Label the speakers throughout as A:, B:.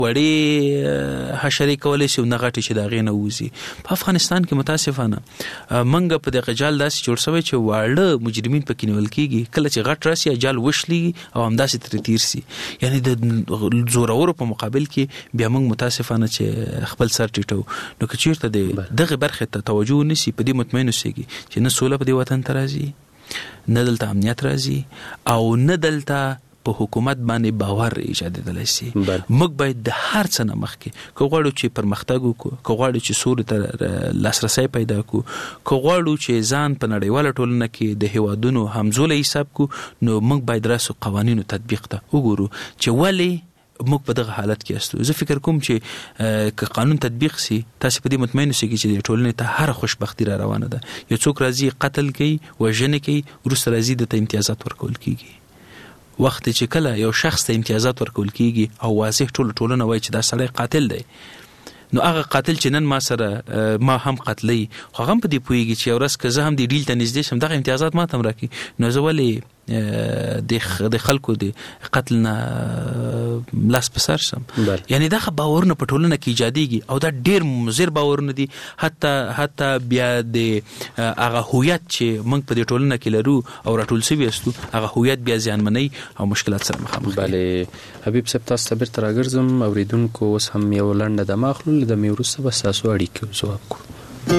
A: وړې حشرې کولی شي نه غټې چې د هغې نه ووځي. په افغانستان کې متاسفانه موږ په دغه جال داسې جوړ شوی چې واړه مجرمین پکې نیول کېږي، کله چې غټ راسي جال وشلېږي او همداسې ترې تیر سي. یعنی د زورورو په مقابل کې بیا موږ متاسفانه چې خپل سر ټیټو. نو که چېرته د دغې برخې ته توجه ونیسي، په دې مطمئن اوسېږي چې نه سوله په دې وطن ته راځي، نه دلته امنیت راځي او نه دلته په حکومت باندې باور ایجادېدلی شي. موږ باید د هر څه نه مخکې که غواړو چې پرمختګ وکړو، که غواړو چې سولې ته لاسرسی پیدا کړو، که غواړو چې ځان په نړیواله ټولنه کې د هیوادونو همزولی حساب کړو، نو موږ باید راسو قوانینو تطبیق ته وګورو چې ولې موږ په دغه حالت کې استو. زه فکر کوم چې که قانون تطبیق سي، تاسو په دې مطمئن اوسئ چې د ټولنې ته هر خوشبختی را روانه ده. یو څوک راځي قتل کوي، وژنې کوي، وروسته راځي دته امتیازات ورکول کیږي. وخت چې کله یو شخص ته امتیازات ورکول کیږي او واضح ټولنه وایي چې دا سړی قاتل دی، نو هغه قاتل چې نن ما سره ما هم قتلی، خو هغه هم په دې پوهېږي چې یو ورځ که زه هم دې ډیل ته نږدې شم دغه امتیازات ما ته هم راکړي، نو زه ولې د خلکو د قتل نه لاس په سر شم. یعنی دغه باورونه په ټولنه کې ایجادېږي او دا ډېر مضر باورونه دي. حتی بیا د هغه هویت چې موږ په دې ټولنه کې لرو او راټول شوي استو، هغه هویت بیا زیانمنوي او مشکلات سره مخامخ دي.
B: بله حبیب صاحب، تاسو ته بیرته راګرځم. اوریدونکو اوس هم یو لنډه دمه اخلو، له دمې وروسته به ستاسو اړیکې ځواب کړو.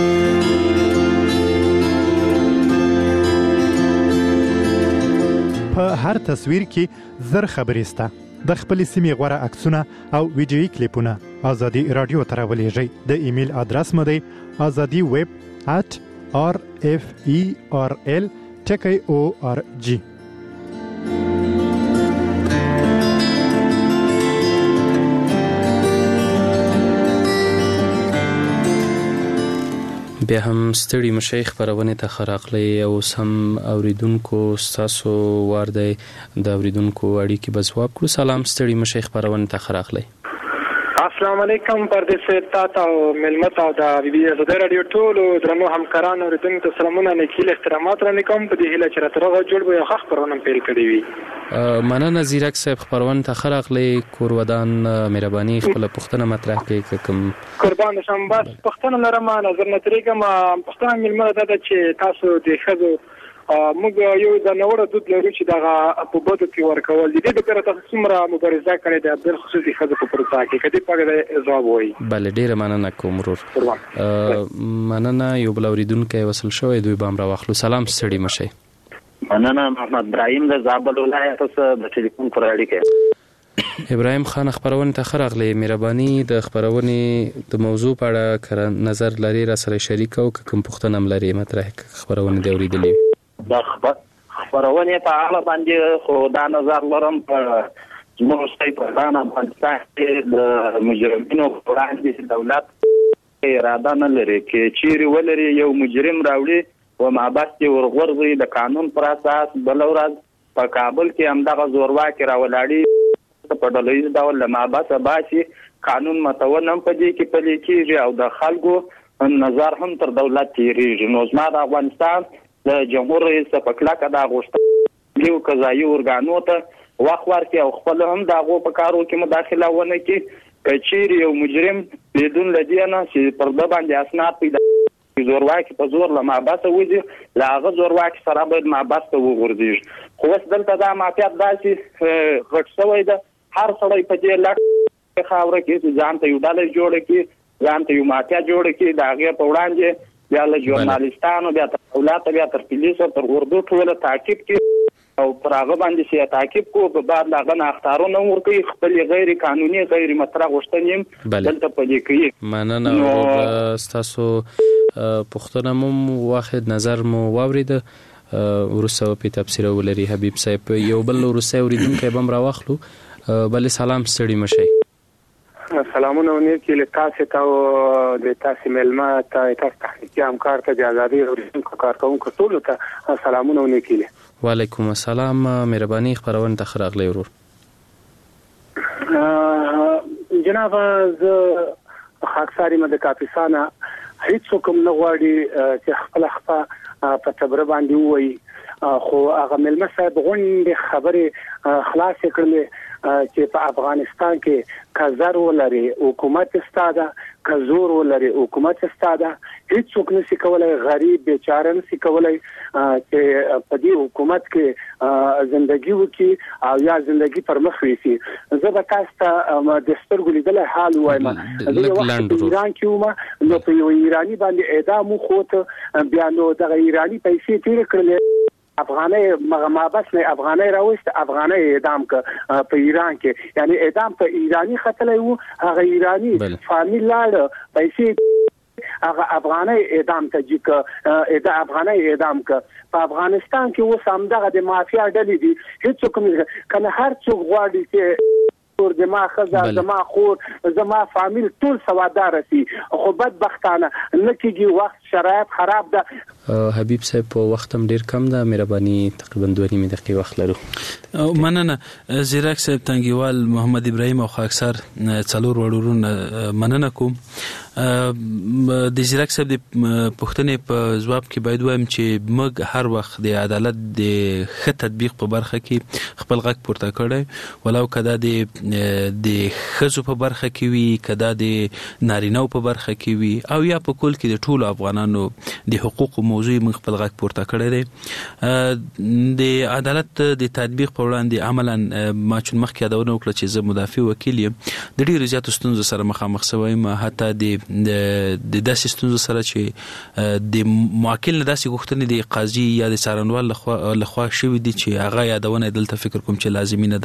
C: په هر تصویر کې زر خبرې سته. د خپلې سیمې غوره عکسونه او ویډیویي کلیپونه ازادي راډیو ته راولېږئ. د ایمیل ادرس مو دی azadi@referl.org.
B: بیا هم ستړي مشي خبرونه ته خراقلي او سم اوریدونکو ستاسو وار دی د اوریدونکو اړیکې به ځواب کړو. سلام، ستړي مشي خبرونه ته خراقلي.
D: السلام علیکم. پردیس تاسو او ملمت او د بي بي ازادي رادیو ټولو درنو همکارانو اوریدونکو ته سلامونه، نیکیل احترامات را نکوم. په دې هیله چې راته جوړ به یو ښه خبرونه پیل کړی وي.
B: مننه زیرک صاحب، خبرونه ته خراقلي. کورودان مهرباني خپل پوښتنه مطرح کړئ. کوم قربان
D: شم، بس پوښتنه لرم، نظر نتریګم. پوښتنه ملمت ده چې تاسو د خزو موږ یو د نوړو دود لرو چې دغه په بده کې ورکول دي. د لپاره تاسو څومره مبارزه کړې ده د خصوصي خزو په پروسه کې؟ کدي پاګه ځواب وایي.
B: بله، ډیره مننه کوم ورور. مننه. یو بل اوریدونکو وصل شوی، دوی به امر واخلو. سلام، ستړي مشي.
E: مننه. محمد ابراهیم د زابل ولایت څخه د ټلیفون پر اړیکه.
B: ابراهیم خان، خبرونه ته خراغلی. مهرباني د خبرونه د موضوع په اړه نظر لري را سره شریک او کوم پوښتنه هم لري مطرح خبرونه دی اوریدلې.
E: د خبرونه په اړه باندې خو دا نظر لرم په زموږ په افغانستان کې د مجرمینو وړاندې دولت اراده نه لري چې چیرې ولري یو مجرم راوړي و مابسط ورغورځي د قانون پر اساس. بل ورځ په کابل کې هم دغه زورواکي راولاړي په ډلهیز ډول له مابسط باسي، قانون متون هم په دې کې پلي کېږي او د خلکو نظر هم تر دولت تیریږي. نو زما د افغانستان د جمهور رئیس په کلکه دا غوښتنه یو قضایي ارګانو ته وخت ورکړي او خپل هم دغه په کارو کې مداخله ونه کړي. که چیرې یو مجرم بدون لدیانه چې پر د باندې اسناد پیدا زورواکي په زور له مابسط وځي، له هغه زورواکي سره باید مابسط وغورځي. خو اوس دلته دا مافیات داسې غټ شوی ده، هر سړی په دې لټ خاوره کې ځان ته یو ډله جوړه کړي، ځان ته یو مافیا جوړه کړي. د هغې په وړاندې بیا له ژورنالستانو، بیا تر دولت، بیا تر پولیسو، تر اردو ټوله تعقیب کړي او پر هغه باندې چې تعقیب کو په بعد هغه نه اختارونه ورکوي، خپل غیر قانوني غیر مطرح غوښتنې دلته پلي کوي.
B: مننه. ستاسو پوښتنه مو واحد نظر مو واورید، وروسته په تفسیر ولري. حبیب صاحب، یو بل وروسته اوریدونکو به را واخلو. بله، سلام، ستړي مشي.
D: سلامونه ونیکي له تاسو ته او د تاسو ملما ته، تاسو تحقیقي همکار ته، د ازادي راډیو کارکونکو ټول ته سلامونه ونیکي.
B: وعلیکم السلام. مهرباني خبرونه ته خراغلی ورور.
D: جناب، زه خاکساري مده کاپیسانه هیڅ کوم نه غواړي چې خپل خپه په تبر باندې وایي، خو هغه ملما صاحب غونډه خبره خلاص کړلې
F: چې په افغانستان کې کزر ولري حکومت استاده کزور ولري حکومت استاده هیڅ څوک نشي کولای غریب بیچاره نشي کولای چې په دې حکومت کې ژوندۍ وکړي او یا ژوندۍ پر مخ ويسي. زه به تاسو ته د سترګو لیدل حال وایم د ایران کې ومه نو په یو ایرانی باندې اعدام وخوت بیا نو د ایرانی پیسې تیر کړل افغاني مغمابس نه افغاني راوست افغاني اعدام ک په ایران کې یعنی اعدام په ایرانی خطلې وو هغه ایرانی فامیل لاړ پیسې هغه افغاني اعدام ته چې افغاني اعدام ک په افغانستان کې و سمدغه د مافیا ډلې دي هیڅ کوم کنه هر څوک غواړي چې زما خزا زما خور زما فامیل ټول سوادار سي خو بدبختانه نکیږي وخت شرایط خراب ده.
B: حبیب صاحب په وخت هم ډیر کم ده مهرباني تقریبا 2 نیمه دقیقې وخت لرو.
A: مننه زیرک صاحب تنګیوال محمد ابراهیم او خاکسار څلور وړورون مننه کوم. د زیرک صاحب د پښتنې په جواب کې باید وایم چې موږ هر وخت د عدالت د ښه تطبیق په برخه کې خپل غږ پورته کړی ولو کدا د ښځو په برخه کې وي کدا د نارینه‌و په برخه کې وي او یا په کل کې د ټولو افغانانو د حقوقو موضوع موږ خپل غږ پورته کړی دی. د عدالت د تطبیق په وړاندې عملاً ما چون مخکې یادونه وکړه چې زه مدافع وکیل یم د ډیرو زیاتو ستونزو سره مخامخ شوم حتی د داسې ستونزو سره چې د موکل نه داسې غوښتنې د قاضي یا د څارنوال لخوا شوي دي چې هغه یادونه دلته فکر کوم چې لازمي نه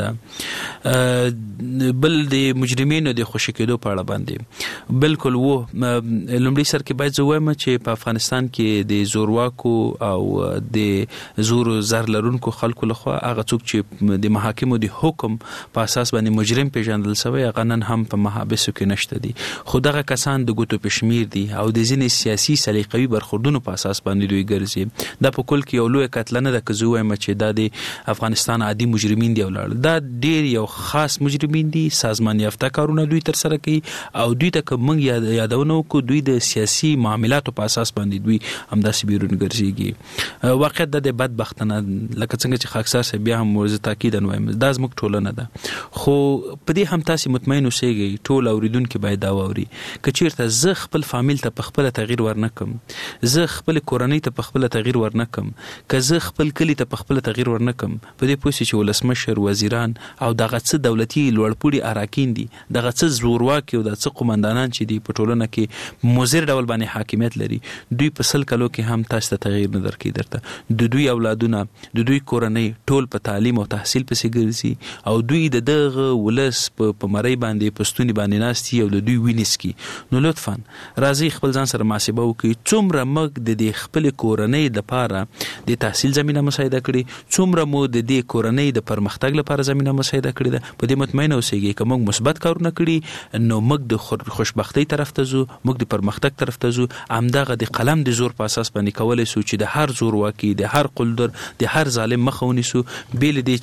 A: ده. بل د مجرمینو د خوشی کېدو په اړه باندې بالکل وو لومړی سر کې باید زه وایم چې په افغانستان کې د زورواکو او د زور زر لرونکو خلکو لخوا هغه څوک چې د محاکمو د حکم په اساس باندې مجرم پیژندل شوی هغه نن هم په محابسو کې نشته دي خو دغه کسان د ګوتو پشمیر دي او د ځینې سیاسي سلیقوي برخوردونو په اساس باندې دوی ګرځي. دا په کل کې یو لوی کتلنه ده که زه وایم چې دا د افغانستان عادي مجرمین دی ولاړ دا ډیر یو خاص مجرمین دي سازمان یافته کارونه دوی تر سره کوي او دوی ته کوم یادونه وکړو دوی د سیاسي معاملاتو په اساس باندې دوی همداسې بیرون ګرځيږي. واقعیت د بدبختانه لکه څنګه چې خاکسار صاحب بیا هم ورزه تاکید وایم دا زموږ ټولنه ده خو په دې هم تاسو مطمئن اوسئ ټول اوریدونکو باید دا ووري کچیرته زه خپل فامیل ته په خپل تغییر ورنکم زه خپل کورنۍ ته په خپل تغییر ورنکم که زه خپل کلی ته په خپل تغییر ورنکم په دې پوښتنه چې ولسمشر وزیران او دغه څه دولتي لوړپوړي اراکین دي دغه څه زورواکي او د څه قومندانان چې دي په ټولنه کې مضر ډول باندې حاکمیت لري دوی په سل کلو کې هم تاسو ته تغییر نه درکې درته د دوی اولادونه د دوی کورنۍ ټول په تعلیم او تحصیل پسې ګرځي او دوی د دغه ولس په مړی باندې پښتوني باندې ناشتي او د دوی وینسکي. نو لطفا راځي خپل ځان سره محاسبه وکړي څومره موږ د دې خپل کورنۍ لپاره د تحصیل زمينه مساعده کړې څومره مو د دې کورنۍ د پرمختګ لپاره زمينه مساعده کړې ده په دې مطمئن اوسئ چې موږ مثبت کارونه کړی نو موږ د خوشبختی طرف ته ځو موږ د پرمختګ طرف ته ځو همدغه د قلم د زور په اساس باندې کولای شو چې د هر زور واکي د هر قلدر د هر ظالم مخه ونیسو بیل دي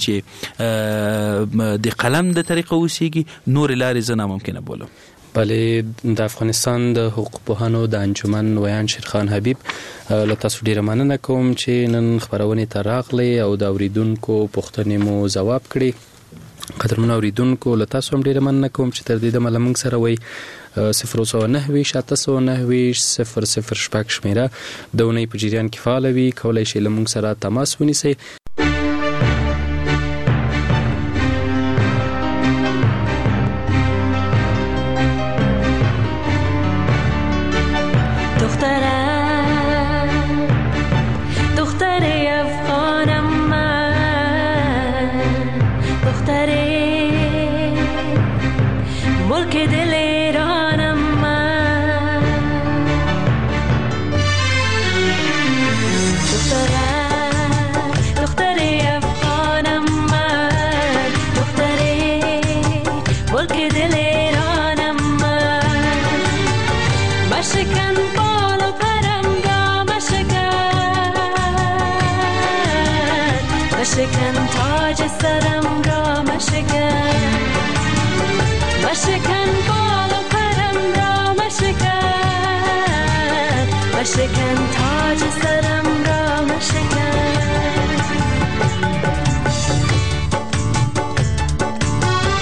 A: چې د قلم د طریقه وسیږي نور لارې زنه ممکنه بولم.
B: بله د افغانستان د حقوق پوهانو د انجمن ویان شیرخان حبیب له تاسو ډیره مننه کوم چې نن خبرونه ته راغلی او د اوریدونکو پوښتنې مو ځواب کړي. قدرمن اوریدونکو له تاسو هم ډیره مننه کوم چې تر دې دمه لمنګ سره وای 009 شمیره د ونې په جریان کې فعال وي کولای شئ لمنګ سره تماس ونیسئ.
G: مشکن تاج سرم را مشکن مشکن بال و پرم را مشکن مشکن تاج سرم را مشکن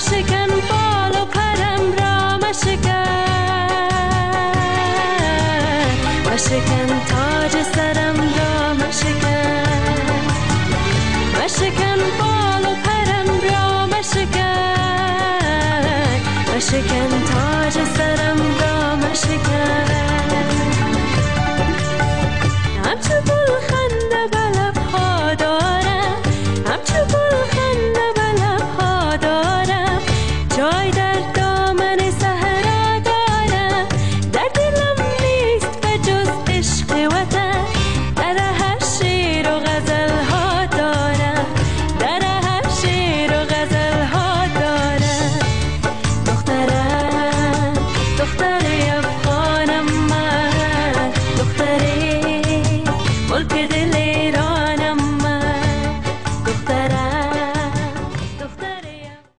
G: مشکن بال و پرم را مشکن مشکن تاج سر